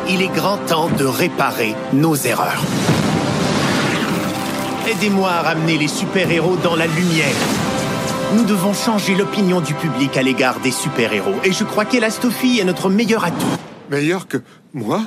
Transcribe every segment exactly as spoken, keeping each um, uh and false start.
Il est grand temps de réparer nos erreurs. Aidez-moi à ramener les super-héros dans la lumière. Nous devons changer l'opinion du public à l'égard des super-héros. Et je crois qu'Elastophie est notre meilleur atout. Meilleur que moi?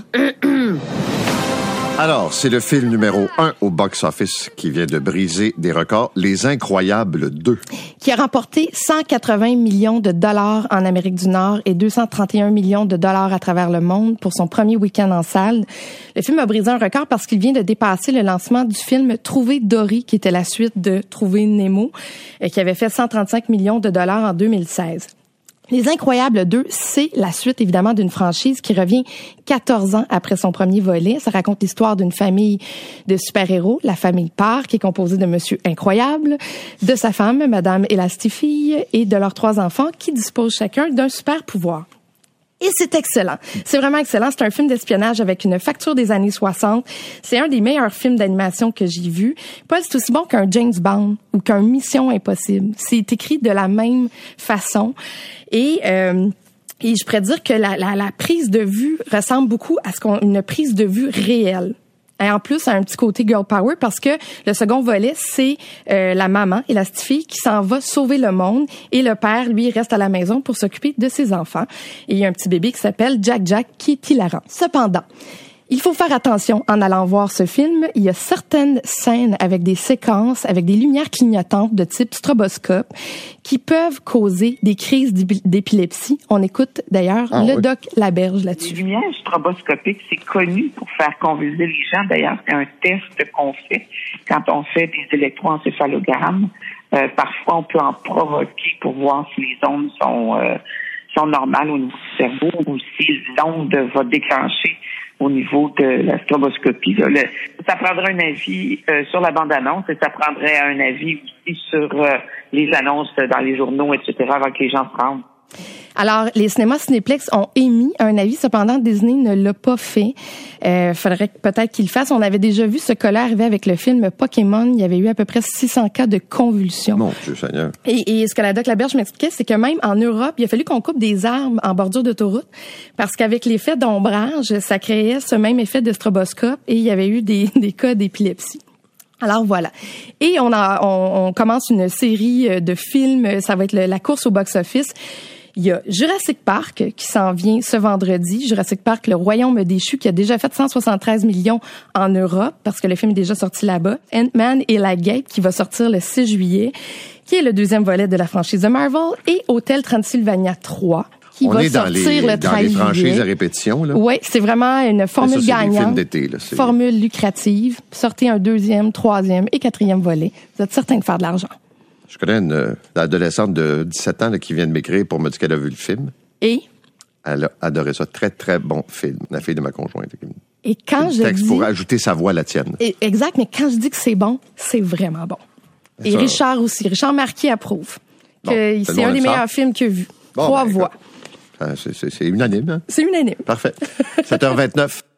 Alors, c'est le film numéro un au box-office qui vient de briser des records, Les Incroyables deux. Qui a remporté cent quatre-vingts millions de dollars en Amérique du Nord et deux cent trente et un millions de dollars à travers le monde pour son premier week-end en salle. Le film a brisé un record parce qu'il vient de dépasser le lancement du film Trouver Dory, qui était la suite de Trouver Nemo, et qui avait fait cent trente-cinq millions de dollars en deux mille seize. Les Incroyables deux, c'est la suite évidemment d'une franchise qui revient quatorze ans après son premier volet. Ça raconte l'histoire d'une famille de super-héros, la famille Parr, qui est composée de Monsieur Incroyable, de sa femme, Madame Elastifille, et de leurs trois enfants qui disposent chacun d'un super pouvoir. Et c'est excellent. C'est vraiment excellent. C'est un film d'espionnage avec une facture des années soixante. C'est un des meilleurs films d'animation que j'ai vu. Paul, c'est aussi bon qu'un James Bond ou qu'un Mission Impossible. C'est écrit de la même façon. Et, euh, et je pourrais dire que la, la, la prise de vue ressemble beaucoup à ce qu'on, une prise de vue réelle. Et en plus, ça a un petit côté girl power parce que le second volet, c'est euh, la maman, Elastifille, qui s'en va sauver le monde et le père, lui, reste à la maison pour s'occuper de ses enfants. Et il y a un petit bébé qui s'appelle Jack Jack qui est hilarant. Cependant, il faut faire attention en allant voir ce film. Il y a certaines scènes avec des séquences, avec des lumières clignotantes de type stroboscope qui peuvent causer des crises d'épilepsie. On écoute d'ailleurs ah, le oui. doc Laberge là-dessus. Les lumières stroboscopiques, c'est connu pour faire convulser les gens. D'ailleurs, c'est un test qu'on fait quand on fait des électroencéphalogrammes. Euh, parfois, on peut en provoquer pour voir si les ondes sont, euh, sont normales au niveau du cerveau ou si l'onde va déclencher au niveau de la stroboscopie. Là, le, ça prendrait un avis euh, sur la bande-annonce et ça prendrait un avis aussi sur euh, les annonces dans les journaux, et cetera, avant que les gens se rendent. Alors, les cinémas Cinéplex ont émis un avis, cependant, Disney ne l'a pas fait. Euh, faudrait peut-être qu'il le fasse. On avait déjà vu ce cas-là arriver avec le film Pokémon. Il y avait eu à peu près six cents cas de convulsions. Mon Dieu Seigneur. Et, et ce que la doc Laberge m'expliquait, c'est que même en Europe, il a fallu qu'on coupe des arbres en bordure d'autoroute parce qu'avec l'effet d'ombrage, ça créait ce même effet de stroboscope et il y avait eu des, des cas d'épilepsie. Alors voilà. Et on, a, on, on commence une série de films. Ça va être le, la course au box-office. Il y a Jurassic Park qui s'en vient ce vendredi. Jurassic Park, le royaume déchu, qui a déjà fait cent soixante-treize millions en Europe parce que le film est déjà sorti là-bas. Ant-Man et la Guêpe qui va sortir le six juillet, qui est le deuxième volet de la franchise de Marvel. Et Hôtel Transylvania trois. Qui On va est dans sortir les, le dans les franchises à répétition, là. Oui, c'est vraiment une formule ça, gagnante. Des films d'été, là, formule lucrative. Sortez un deuxième, troisième et quatrième volet. Vous êtes certain de faire de l'argent. Je connais une euh, adolescente de dix-sept ans là, qui vient de m'écrire pour me dire qu'elle a vu le film. Et? Elle a adoré ça. Très, très bon film. La fille de ma conjointe. Et quand je texte dis... pour ajouter sa voix à la tienne. Et, exact, mais quand je dis que c'est bon, c'est vraiment bon. Et ça, Richard aussi. Richard Marquis approuve. Que bon, c'est, c'est un des meilleurs films qu'il a vu. Bon, Trois ben, voix. C'est, c'est, c'est unanime. Hein? C'est unanime. Parfait. sept heures vingt-neuf